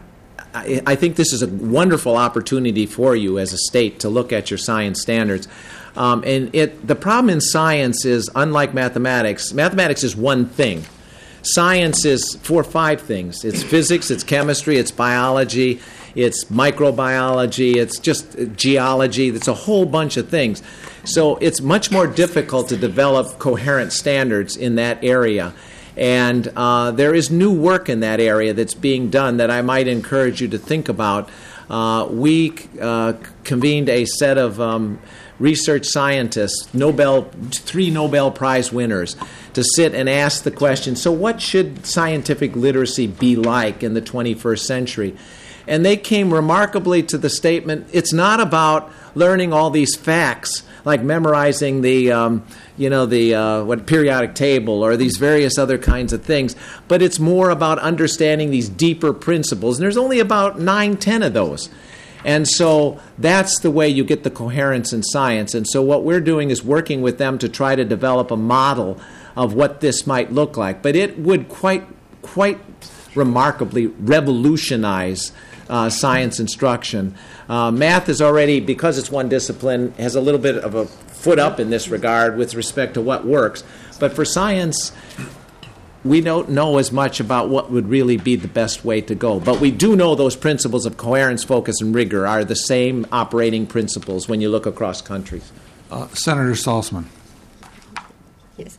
[SPEAKER 5] I think this is a wonderful opportunity for you as a state to look at your science standards. The problem in science is, unlike mathematics is one thing. Science is 4 or 5 things. It's physics, it's chemistry, it's biology, it's microbiology, it's just geology. It's a whole bunch of things. So it's much more difficult to develop coherent standards in that area. And there is new work in that area that's being done that I might encourage you to think about. We convened a set of research scientists, 3 Nobel Prize winners, to sit and ask the question, so what should scientific literacy be like in the 21st century? And they came remarkably to the statement, it's not about learning all these facts, like memorizing the periodic table or these various other kinds of things, but it's more about understanding these deeper principles. And there's only about 9-10 of those. And so that's the way you get the coherence in science. And so what we're doing is working with them to try to develop a model of what this might look like. But it would quite remarkably revolutionize science instruction. Math is already, because it's one discipline, has a little bit of a foot up in this regard with respect to what works. But for science, we don't know as much about what would really be the best way to go. But we do know those principles of coherence, focus, and rigor are the same operating principles when you look across countries.
[SPEAKER 1] Senator Salzman.
[SPEAKER 4] Yes.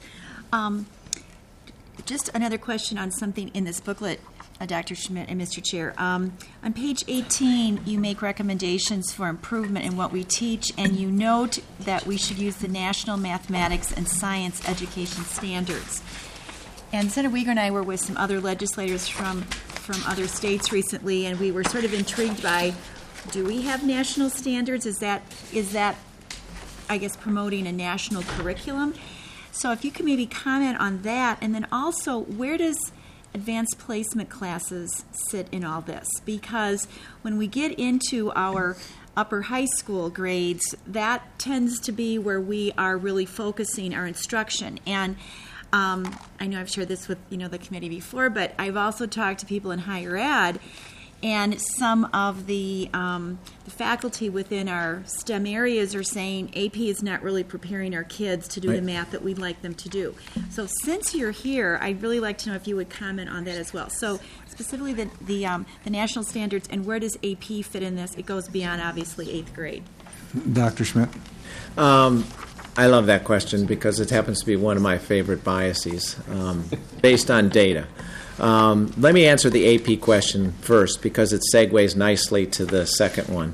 [SPEAKER 4] Just another question on something in this booklet, Dr. Schmidt and Mr. Chair. On page 18, you make recommendations for improvement in what we teach, and you note that we should use the National Mathematics and Science Education Standards. And Senator Uyghur and I were with some other legislators from other states recently, and we were sort of intrigued by, do we have national standards? Is that I guess, promoting a national curriculum? So if you could maybe comment on that, and then also, where does advanced placement classes sit in all this? Because when we get into our upper high school grades, that tends to be where we are really focusing our instruction. And I know I've shared this with the committee before, but I've also talked to people in higher ed, and some of the faculty within our STEM areas are saying AP is not really preparing our kids to do the math that we'd like them to do. So since you're here, I'd really like to know if you would comment on that as well. So specifically the national standards, and where does AP fit in this? It goes beyond, obviously, 8th grade.
[SPEAKER 1] Dr. Schmidt?
[SPEAKER 5] I love that question because it happens to be one of my favorite biases based on data. Let me answer the AP question first because it segues nicely to the second one.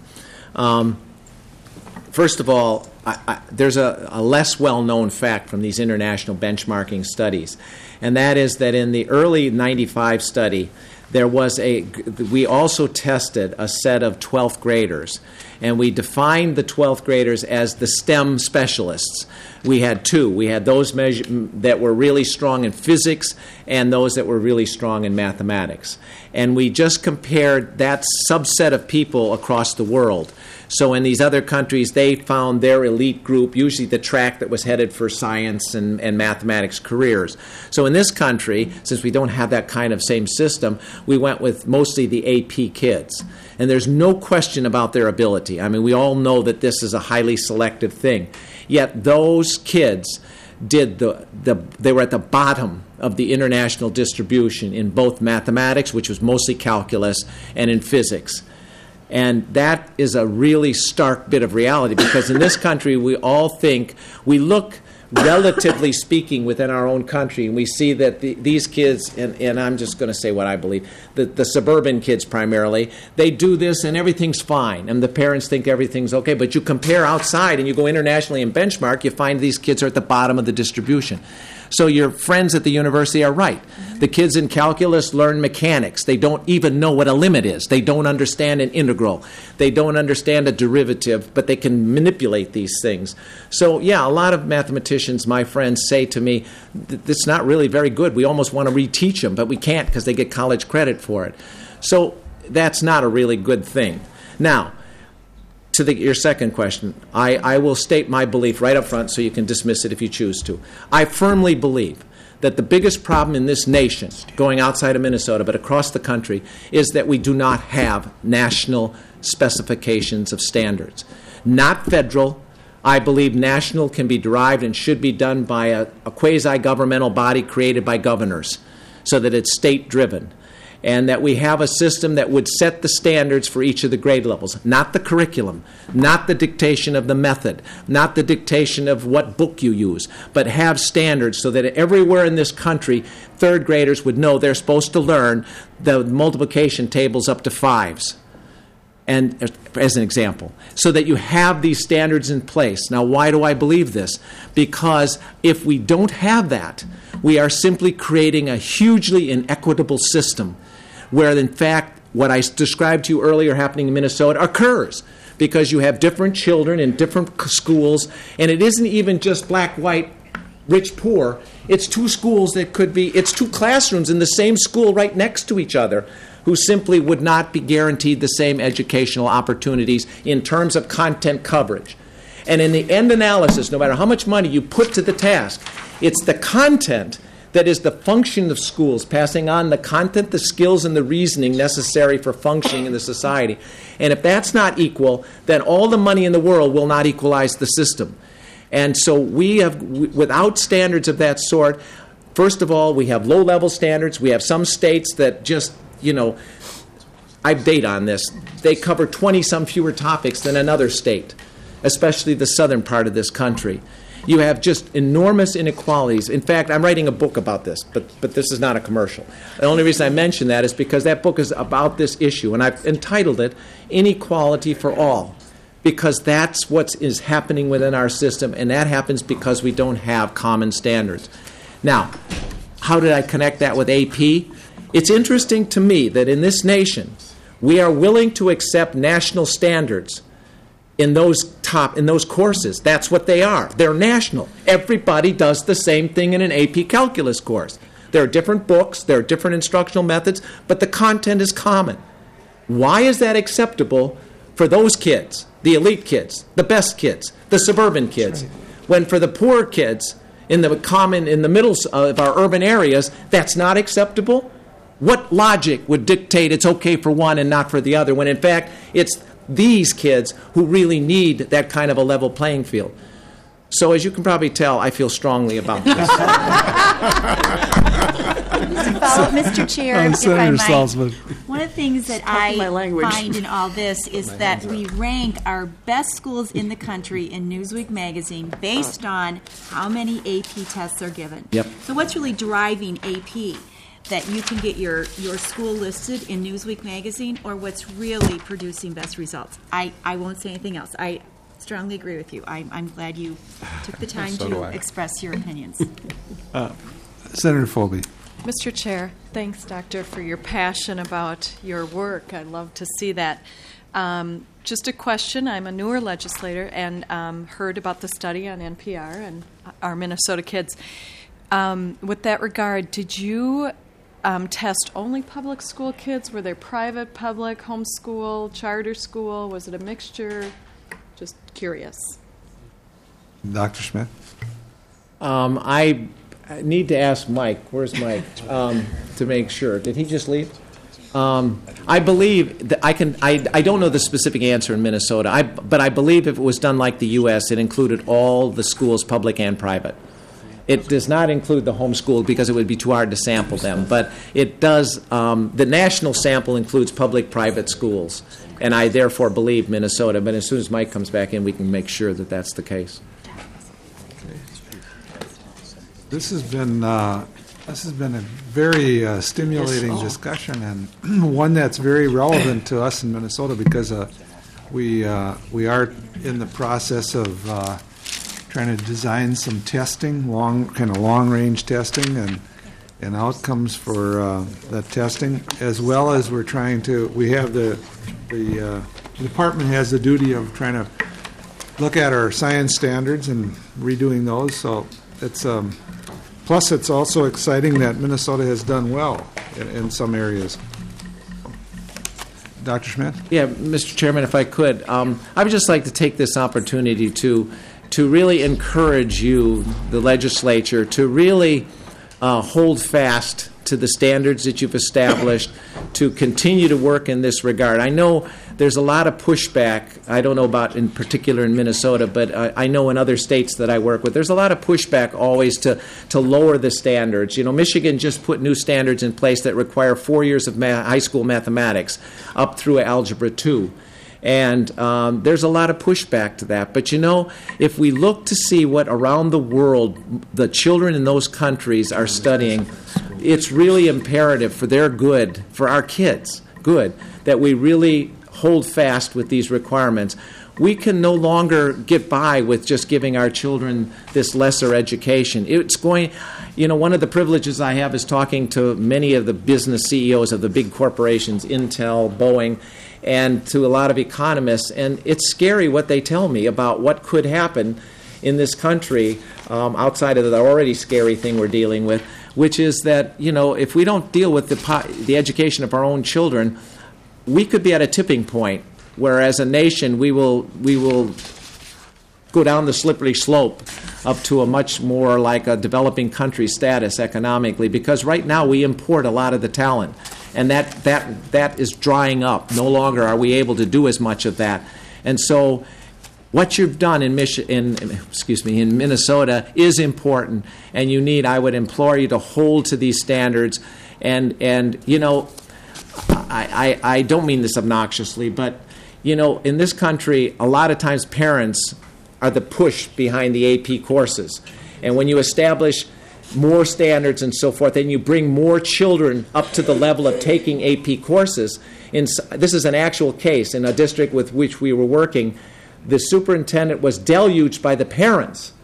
[SPEAKER 5] First of all, there's a less well-known fact from these international benchmarking studies, and that is that in the early 95 study, we also tested a set of 12th graders, and we defined the 12th graders as the STEM specialists. We had two. We had those that were really strong in physics and those that were really strong in mathematics. And we just compared that subset of people across the world. So in these other countries, they found their elite group, usually the track that was headed for science and mathematics careers. So in this country, since we don't have that kind of same system, we went with mostly the AP kids. And there's no question about their ability. I mean, we all know that this is a highly selective thing. Yet those kids they were at the bottom of the international distribution in both mathematics, which was mostly calculus, and in physics. And that is a really stark bit of reality because in this country we all think, we look relatively speaking within our own country, and we see that these kids, and I'm just going to say what I believe, the suburban kids primarily, they do this and everything's fine, and the parents think everything's okay. But you compare outside and you go internationally and benchmark, you find these kids are at the bottom of the distribution. So your friends at the university are right. The kids in calculus learn mechanics. They don't even know what a limit is. They don't understand an integral. They don't understand a derivative, but they can manipulate these things. So, yeah, a lot of mathematicians, my friends, say to me, it's not really very good. We almost want to reteach them, but we can't because they get college credit for it. So that's not a really good thing. Now, to your second question, I will state my belief right up front so you can dismiss it if you choose to. I firmly believe that the biggest problem in this nation, going outside of Minnesota but across the country, is that we do not have national specifications of standards. Not federal. I believe national can be derived and should be done by a quasi-governmental body created by governors so that it's state-driven. And that we have a system that would set the standards for each of the grade levels, not the curriculum, not the dictation of the method, not the dictation of what book you use, but have standards so that everywhere in this country, third graders would know they're supposed to learn the multiplication tables up to 5s, and as an example, so that you have these standards in place. Now, why do I believe this? Because if we don't have that, we are simply creating a hugely inequitable system where, in fact, what I described to you earlier happening in Minnesota occurs because you have different children in different schools, and it isn't even just black, white, rich, poor. It's two schools that could be, it's two classrooms in the same school right next to each other who simply would not be guaranteed the same educational opportunities in terms of content coverage. And in the end analysis, no matter how much money you put to the task, it's the content that is the function of schools, passing on the content, the skills, and the reasoning necessary for functioning in the society. And if that's not equal, then all the money in the world will not equalize the system. And so we have, without standards of that sort, first of all, we have low-level standards. We have some states that just, I date on this. They cover 20-some fewer topics than another state, especially the southern part of this country. You have just enormous inequalities. In fact, I'm writing a book about this, but this is not a commercial. The only reason I mention that is because that book is about this issue, and I've entitled it Inequality for All, because that's what is happening within our system, and that happens because we don't have common standards. Now, how did I connect that with AP? It's interesting to me that in this nation, we are willing to accept national standards in those courses. That's what they are. They're national. Everybody does the same thing in an AP calculus course. There are different books, there are different instructional methods, but the content is common. Why is that acceptable for those kids, the elite kids, the best kids, the suburban kids, when for the poor kids in the middle of our urban areas, that's not acceptable? What logic would dictate it's okay for one and not for the other, when in fact it's these kids who really need that kind of a level playing field? So as you can probably tell, I feel strongly about this.
[SPEAKER 4] Follow, Mr. Chair, if I
[SPEAKER 1] Senator
[SPEAKER 4] might.
[SPEAKER 1] Salzman.
[SPEAKER 4] One of the things that I find in all this is that we rank our best schools in the country in Newsweek magazine based on how many AP tests are given.
[SPEAKER 5] Yep.
[SPEAKER 4] So what's really driving AP? That you can get your school listed in Newsweek magazine, or what's really producing best results? I won't say anything else. I strongly agree with you. I'm glad you took the time
[SPEAKER 1] So do
[SPEAKER 4] to
[SPEAKER 1] I.
[SPEAKER 4] express your opinions.
[SPEAKER 1] Senator Philby.
[SPEAKER 11] Mr. Chair, thanks, Doctor, for your passion about your work. I love to see that. Just a question. I'm a newer legislator and heard about the study on NPR and our Minnesota kids. With that regard, did you test only public school kids? Were they private, public, homeschool, charter school? Was it a mixture? Just curious.
[SPEAKER 1] Dr. Schmidt.
[SPEAKER 5] I need to ask Mike. Where's Mike? To make sure. Did he just leave? I believe that I don't know the specific answer in Minnesota, but I believe if it was done like the U.S., it included all the schools, public and private. It does not include the homeschool because it would be too hard to sample them, but it does. The national sample includes public, private schools, and I therefore believe Minnesota. But as soon as Mike comes back in, we can make sure that that's the case.
[SPEAKER 1] This has been a very stimulating discussion, and one that's very relevant to us in Minnesota because we are in the process of trying to design some testing, long-range testing, and outcomes for that testing, as well as we have the department has the duty of trying to look at our science standards and redoing those. So it's plus it's also exciting that Minnesota has done well in some areas. Dr. Schmidt?
[SPEAKER 5] Yeah, Mr. Chairman, if I could, I would just like to take this opportunity to really encourage you, the legislature, to really hold fast to the standards that you've established, to continue to work in this regard. I know there's a lot of pushback. I don't know about in particular in Minnesota, but I know in other states that I work with, there's a lot of pushback always to lower the standards. You know, Michigan just put new standards in place that require 4 years of high school mathematics up through Algebra 2. And there's a lot of pushback to that. But, you know, if we look to see what around the world the children in those countries are studying, it's really imperative for their good, for our kids' good, that we really hold fast with these requirements. We can no longer get by with just giving our children this lesser education. It's going, you know, one of the privileges I have is talking to many of the business CEOs of the big corporations, Intel, Boeing, and to a lot of economists, and it's scary what they tell me about what could happen in this country outside of the already scary thing we're dealing with, which is that, you know, if we don't deal with the education of our own children, we could be at a tipping point where as a nation we will go down the slippery slope up to a much more like a developing country status economically, because right now we import a lot of the talent. And that is drying up. No longer are we able to do as much of that. And so what you've done in Minnesota is important, and I would implore you to hold to these standards. And you know, I don't mean this obnoxiously, but, you know, in this country, a lot of times parents are the push behind the AP courses. And when you establish more standards and so forth, and you bring more children up to the level of taking AP courses. This is an actual case in a district with which we were working. The superintendent was deluged by the parents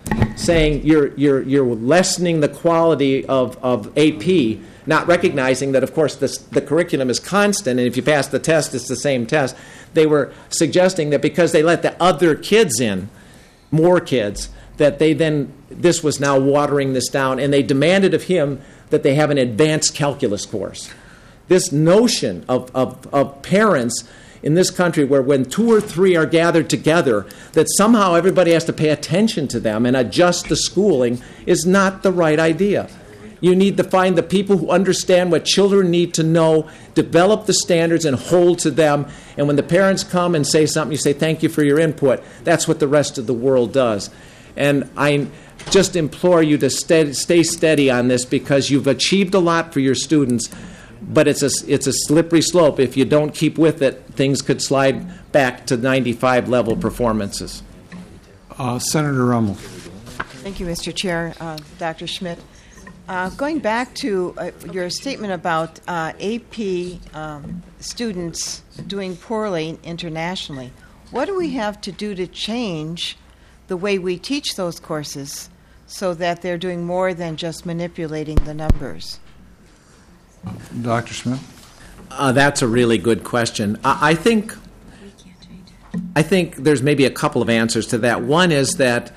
[SPEAKER 5] saying you're lessening the quality of AP, not recognizing that, of course, the curriculum is constant, and if you pass the test, it's the same test. They were suggesting that because they let the other kids in, more kids, that this was now watering this down, and they demanded of him that they have an advanced calculus course. This notion of parents in this country where when 2 or 3 are gathered together, that somehow everybody has to pay attention to them and adjust the schooling is not the right idea. You need to find the people who understand what children need to know, develop the standards, and hold to them. And when the parents come and say something, you say, thank you for your input. That's what the rest of the world does. And I just implore you to stay steady on this, because you've achieved a lot for your students, but it's a slippery slope. If you don't keep with it, things could slide back to 95 level performances.
[SPEAKER 1] Senator Rummel.
[SPEAKER 12] Thank you, Mr. Chair. Dr. Schmidt. Going back to your statement about AP students doing poorly internationally, what do we have to do to change the way we teach those courses so that they're doing more than just manipulating the numbers?
[SPEAKER 1] Dr. Schmidt?
[SPEAKER 5] That's a really good question. I think there's maybe a couple of answers to that. One is that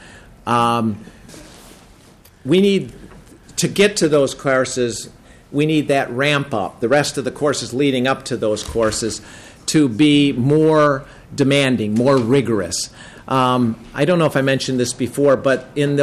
[SPEAKER 5] we need to get to those courses, we need that ramp up, the rest of the courses leading up to those courses, to be more demanding, more rigorous. I don't know if I mentioned this before, but in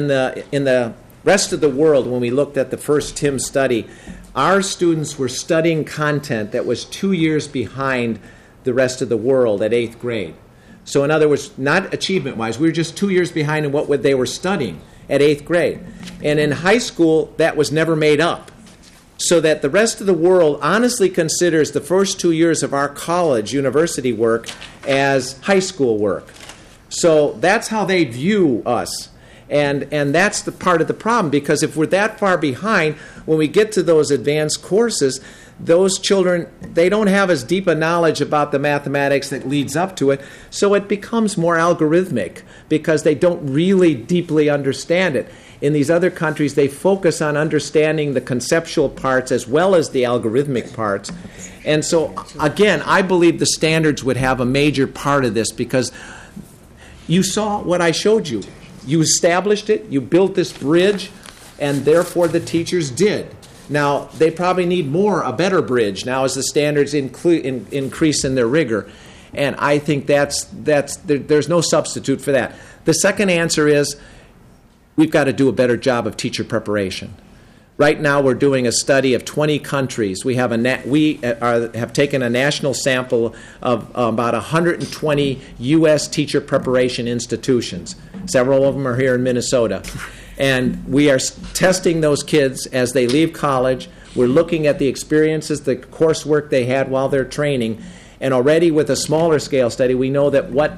[SPEAKER 5] the rest of the world, when we looked at the first TIM study, our students were studying content that was 2 years behind the rest of the world at 8th grade. So in other words, not achievement-wise, we were just 2 years behind in what they were studying at 8th grade. And in high school, that was never made up. So that the rest of the world honestly considers the first 2 years of our college, university work as high school work. So that's how they view us. And that's the part of the problem, because if we're that far behind, when we get to those advanced courses, those children, they don't have as deep a knowledge about the mathematics that leads up to it, so it becomes more algorithmic because they don't really deeply understand it. In these other countries, they focus on understanding the conceptual parts as well as the algorithmic parts. And so, again, I believe the standards would have a major part of this, because you saw what I showed you. You established it, you built this bridge, and therefore the teachers did. Now, they probably need a better bridge now as the standards increase in their rigor. And I think there's no substitute for that. The second answer is we've got to do a better job of teacher preparation. Right now, we're doing a study of 20 countries. We have taken a national sample of about 120 U.S. teacher preparation institutions. Several of them are here in Minnesota. And we are testing those kids as they leave college. We're looking at the experiences, the coursework they had while they're training. And already with a smaller scale study, we know that what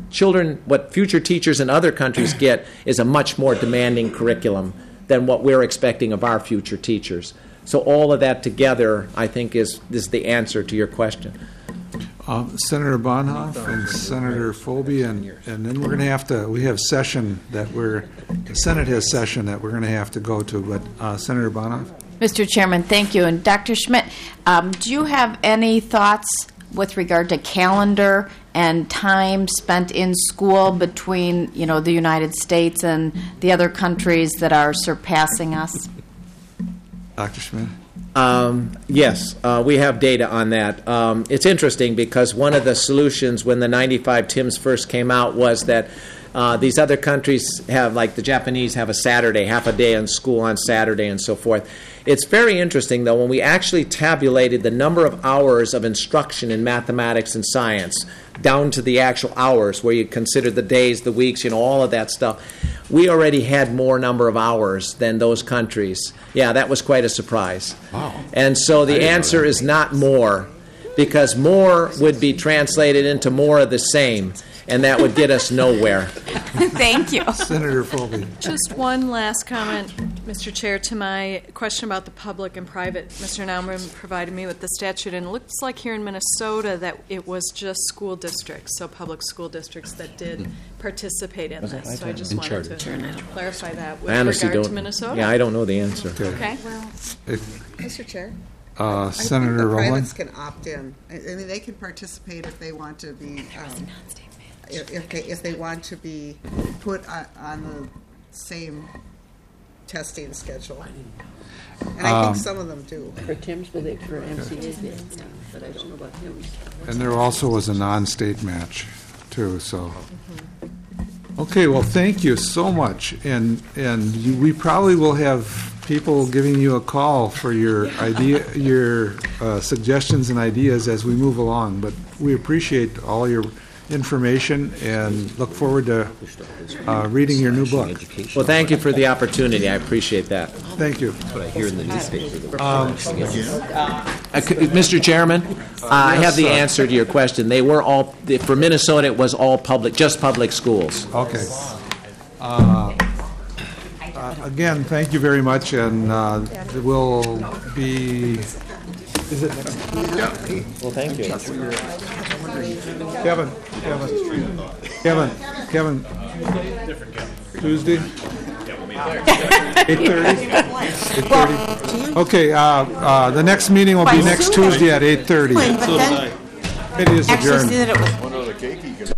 [SPEAKER 5] future teachers in other countries get is a much more demanding curriculum than what we're expecting of our future teachers. So all of that together, I think, is the answer to your question.
[SPEAKER 1] Senator Bonhoeff and Senator Philby, and then we're going to we have session that the Senate has session that we're going to have to go to, but Senator Bonhoeff?
[SPEAKER 9] Mr. Chairman, thank you. And Dr. Schmidt, do you have any thoughts with regard to calendar and time spent in school between, the United States and the other countries that are surpassing us?
[SPEAKER 1] Dr. Schmidt?
[SPEAKER 5] Yes, we have data on that. It's interesting because one of the solutions when the 95 TIMS first came out was that these other countries have, like the Japanese, have a Saturday, half a day in school on Saturday and so forth. It's very interesting, though, when we actually tabulated the number of hours of instruction in mathematics and science down to the actual hours, where you consider the days, the weeks, all of that stuff, we already had more number of hours than those countries. Yeah, that was quite a surprise.
[SPEAKER 1] Wow.
[SPEAKER 5] And so the answer is not more, because more would be translated into more of the same, and that would get us nowhere.
[SPEAKER 9] Thank you.
[SPEAKER 1] Senator Philby.
[SPEAKER 11] Just one last comment. Mr. Chair, to my question about the public and private, Mr. Naumann provided me with the statute, and it looks like here in Minnesota that it was just school districts, so public school districts that did participate in this. So I just wanted to clarify that with
[SPEAKER 5] I honestly
[SPEAKER 11] regard
[SPEAKER 5] don't.
[SPEAKER 11] to Minnesota.
[SPEAKER 5] Yeah, I don't know the answer.
[SPEAKER 11] Okay.
[SPEAKER 13] Mr. Chair?
[SPEAKER 1] Senator
[SPEAKER 13] The
[SPEAKER 1] Rowland?
[SPEAKER 13] privates can opt in. I mean, they can participate if they want to be, if they want to be put on the same testing schedule. And I think some of them do.
[SPEAKER 3] For Tim's, for MCA, but I don't know about Tim's.
[SPEAKER 1] And there also was a non-state match, too, so. Okay, well, thank you so much. And we probably will have people giving you a call for your suggestions and ideas as we move along. But we appreciate all your information and look forward to reading your new book.
[SPEAKER 5] Well, thank you for the opportunity. I appreciate that.
[SPEAKER 1] Thank you.
[SPEAKER 2] That's what I hear in the newspaper.
[SPEAKER 5] Mr. Chairman, I have the answer to your question. They were all, for Minnesota, it was all public, just public schools.
[SPEAKER 1] Okay. Again, thank you very much, and it will be. Is it next?
[SPEAKER 5] Well, thank you.
[SPEAKER 1] Kevin. Tuesday? 8:30? Okay, the next meeting will be next Tuesday at 8:30.
[SPEAKER 10] But then,
[SPEAKER 1] It is
[SPEAKER 10] actually
[SPEAKER 1] adjourned.
[SPEAKER 10] see that it was
[SPEAKER 8] One of the cake you can